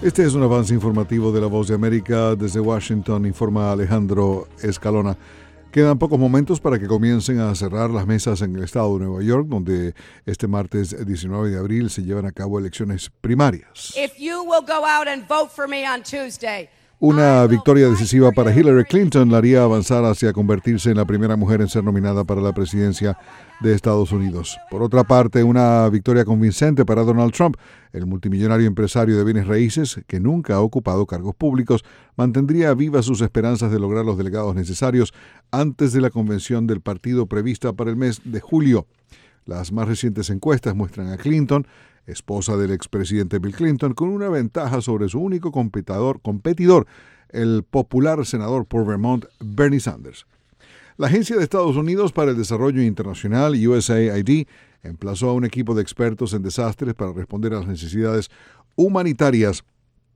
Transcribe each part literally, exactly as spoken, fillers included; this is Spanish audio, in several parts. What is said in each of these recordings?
Este es un avance informativo de La Voz de América. Desde Washington informa Alejandro Escalona. Quedan pocos momentos para que comiencen a cerrar las mesas en el estado de Nueva York, donde este martes diecinueve de abril se llevan a cabo elecciones primarias. If you will go out and vote for me on Tuesday, Una victoria decisiva para Hillary Clinton la haría avanzar hacia convertirse en la primera mujer en ser nominada para la presidencia de Estados Unidos. Por otra parte, una victoria convincente para Donald Trump, el multimillonario empresario de bienes raíces, que nunca ha ocupado cargos públicos, mantendría vivas sus esperanzas de lograr los delegados necesarios antes de la convención del partido prevista para el mes de julio. Las más recientes encuestas muestran a Clinton, esposa del expresidente Bill Clinton, con una ventaja sobre su único competidor, competidor, el popular senador por Vermont, Bernie Sanders. La Agencia de Estados Unidos para el Desarrollo Internacional, U S A I D, emplazó a un equipo de expertos en desastres para responder a las necesidades humanitarias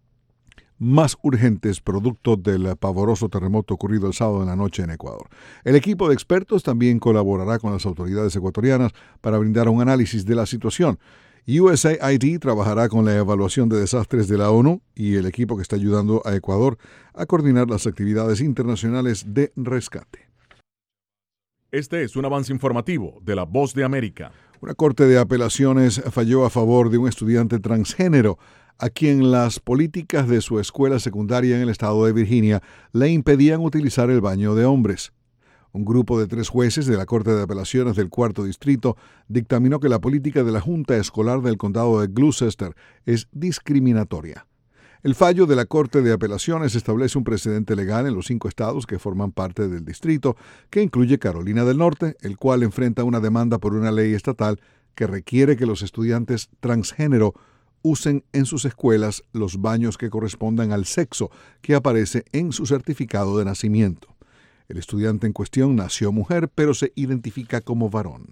más urgentes producto del pavoroso terremoto ocurrido el sábado en la noche en Ecuador. El equipo de expertos también colaborará con las autoridades ecuatorianas para brindar un análisis de la situación. U S A I D trabajará con la evaluación de desastres de la ONU y el equipo que está ayudando a Ecuador a coordinar las actividades internacionales de rescate. Este es un avance informativo de La Voz de América. Una corte de apelaciones falló a favor de un estudiante transgénero a quien las políticas de su escuela secundaria en el estado de Virginia le impedían utilizar el baño de hombres. Un grupo de tres jueces de la Corte de Apelaciones del Cuarto Distrito dictaminó que la política de la Junta Escolar del Condado de Gloucester es discriminatoria. El fallo de la Corte de Apelaciones establece un precedente legal en los cinco estados que forman parte del distrito, que incluye Carolina del Norte, el cual enfrenta una demanda por una ley estatal que requiere que los estudiantes transgénero usen en sus escuelas los baños que correspondan al sexo que aparece en su certificado de nacimiento. El estudiante en cuestión nació mujer, pero se identifica como varón.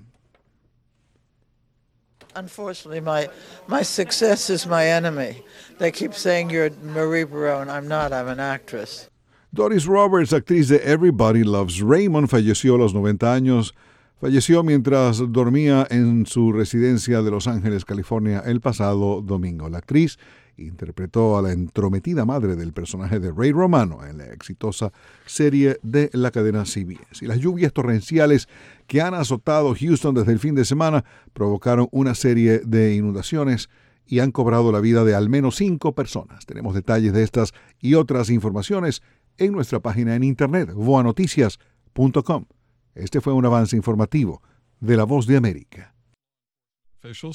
Unfortunately, my my success is my enemy. They keep saying you're Marie Barone. I'm not. I'm an actress. Doris Roberts, actriz de Everybody Loves Raymond, falleció a los noventa años. Falleció mientras dormía en su residencia de Los Ángeles, California, el pasado domingo. La actriz interpretó a la entrometida madre del personaje de Ray Romano en la exitosa serie de la cadena C B S. Y las lluvias torrenciales que han azotado Houston desde el fin de semana provocaron una serie de inundaciones y han cobrado la vida de al menos cinco personas. Tenemos detalles de estas y otras informaciones en nuestra página en internet, voa noticias punto com. Este fue un avance informativo de La Voz de América.